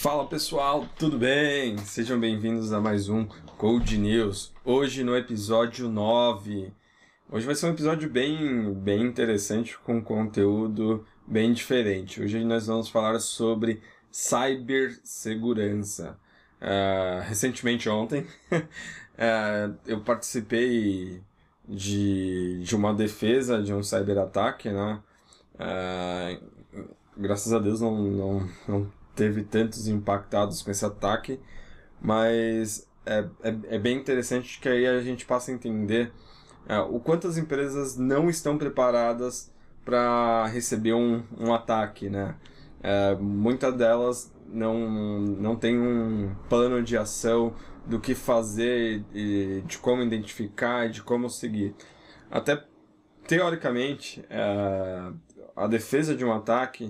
Fala pessoal, tudo bem? Sejam bem-vindos a mais um Code News. Hoje no episódio 9. Hoje vai ser um episódio bem interessante, com conteúdo bem diferente. Hoje nós vamos falar sobre cibersegurança. Recentemente, ontem, eu participei de uma defesa de um cyberataque, né? Graças a Deus não teve tantos impactados com esse ataque, mas é bem interessante que aí a gente passa a entender o quanto as empresas não estão preparadas para receber um ataque, né? Muitas delas não tem um plano de ação do que fazer, e de como identificar e de como seguir. Até teoricamente, a defesa de um ataque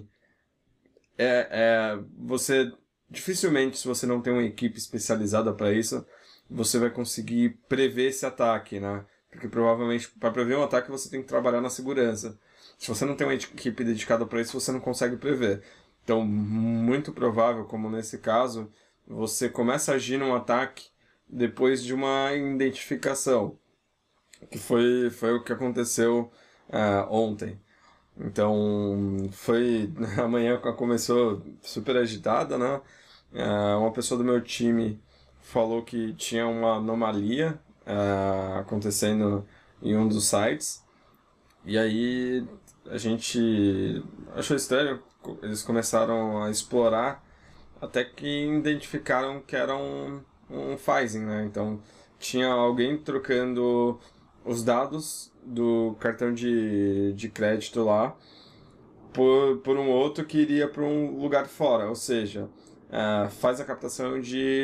você dificilmente, se você não tem uma equipe especializada para isso, você vai conseguir prever esse ataque, né? Porque provavelmente para prever um ataque você tem que trabalhar na segurança. Se você não tem uma equipe dedicada para isso, você não consegue prever. Então, muito provável, como nesse caso, você começa a agir num ataque depois de uma identificação, que foi o que aconteceu ontem. Então, a manhã começou super agitada, né? Uma pessoa do meu time falou que tinha uma anomalia acontecendo em um dos sites. E aí a gente achou estranho, eles começaram a explorar até que identificaram que era um phishing, né? Então, tinha alguém trocando os dados do cartão de crédito lá por um outro que iria para um lugar fora, ou seja, faz a captação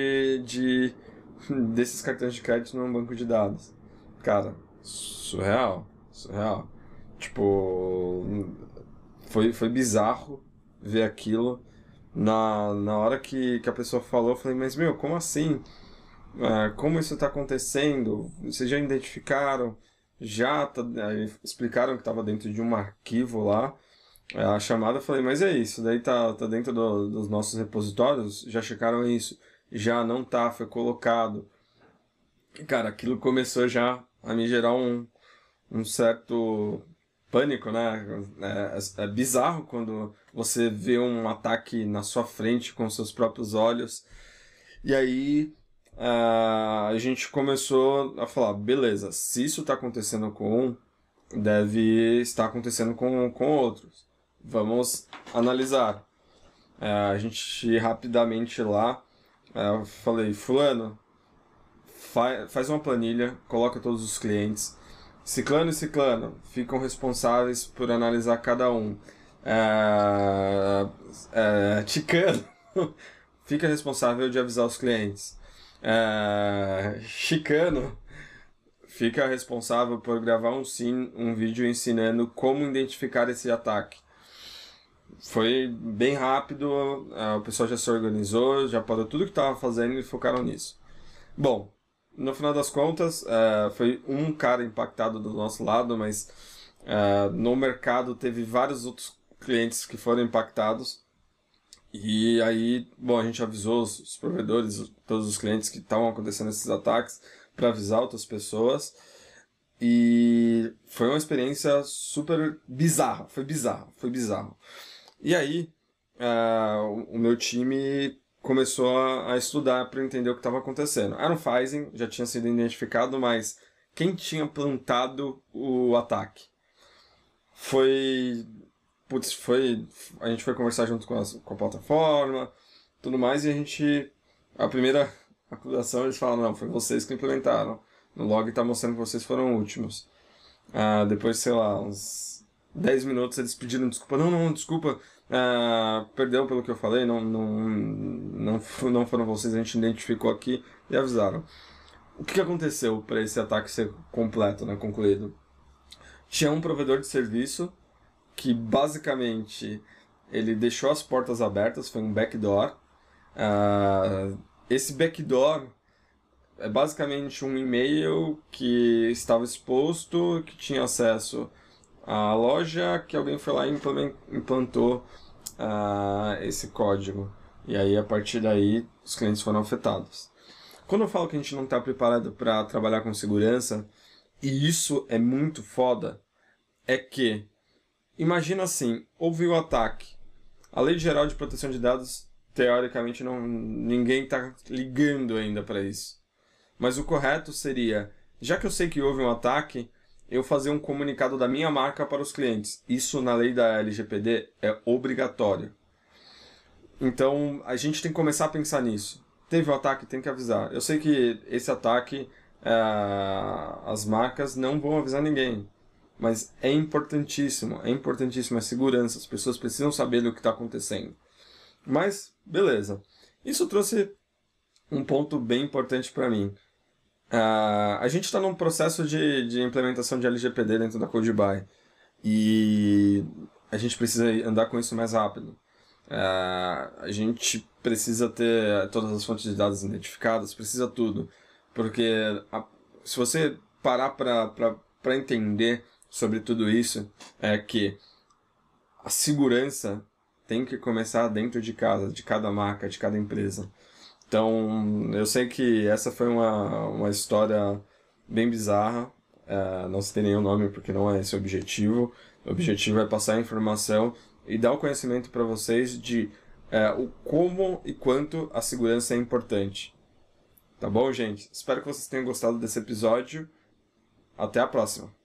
desses cartões de crédito num banco de dados. Cara, surreal. Tipo, foi bizarro ver aquilo. Na hora que a pessoa falou, eu falei, mas meu, como assim? Como isso está acontecendo? Vocês já identificaram? Explicaram que estava dentro de um arquivo lá. A chamada, eu falei, mas é isso, daí tá dentro dos nossos repositórios? Já checaram isso? Já não tá, foi colocado. Cara, aquilo começou já a me gerar um certo pânico, né? É bizarro quando você vê um ataque na sua frente com seus próprios olhos. E aí a gente começou a falar, beleza, se isso está acontecendo com um, deve estar acontecendo com outros. Vamos analisar. A gente rapidamente lá, eu falei, fulano, faz uma planilha, coloca todos os clientes. Ciclano e ciclano ficam responsáveis por analisar cada um. Ticano fica responsável de avisar os clientes. Chicano fica responsável por gravar um vídeo ensinando como identificar esse ataque. Foi bem rápido, o pessoal já se organizou, já parou tudo que estava fazendo e focaram nisso. Bom, no final das contas, foi um cara impactado do nosso lado, mas no mercado teve vários outros clientes que foram impactados. E aí, bom, a gente avisou os provedores, todos os clientes que estavam acontecendo esses ataques, para avisar outras pessoas. E foi uma experiência super bizarra, foi bizarro. E aí, o meu time começou a estudar para entender o que estava acontecendo. Era um phishing, já tinha sido identificado, mas quem tinha plantado o ataque? A gente foi conversar junto com a plataforma, tudo mais, e a primeira acusação, eles falaram, não, foi vocês que implementaram. No log está mostrando que vocês foram últimos. Depois, sei lá, uns 10 minutos eles pediram desculpa. Não, desculpa, perdão pelo que eu falei, não foram vocês, a gente identificou aqui e avisaram. O que aconteceu para esse ataque ser completo, né, concluído? Tinha um provedor de serviço que basicamente ele deixou as portas abertas, foi um backdoor. Esse backdoor é basicamente um e-mail que estava exposto, que tinha acesso à loja, que alguém foi lá e implantou esse código. E aí, a partir daí, os clientes foram afetados. Quando eu falo que a gente não está preparado para trabalhar com segurança, e isso é muito foda, é que, imagina assim, houve o ataque. A Lei Geral de Proteção de Dados, teoricamente, ninguém está ligando ainda para isso. Mas o correto seria, já que eu sei que houve um ataque, eu fazer um comunicado da minha marca para os clientes. Isso na lei da LGPD é obrigatório. Então, a gente tem que começar a pensar nisso. Teve um ataque, tem que avisar. Eu sei que esse ataque, as marcas não vão avisar ninguém. Mas é importantíssimo a segurança. As pessoas precisam saber do que está acontecendo. Mas, beleza. Isso trouxe um ponto bem importante para mim. A gente está num processo de implementação de LGPD dentro da CodeBuy. E a gente precisa andar com isso mais rápido. A gente precisa ter todas as fontes de dados identificadas, precisa tudo. Porque se você parar para entender sobre tudo isso, é que a segurança tem que começar dentro de casa, de cada marca, de cada empresa. Então, eu sei que essa foi uma história bem bizarra. Não citei nenhum nome porque não é esse o objetivo. O objetivo é passar a informação e dar o conhecimento para vocês de o como e quanto a segurança é importante. Tá bom, gente? Espero que vocês tenham gostado desse episódio. Até a próxima!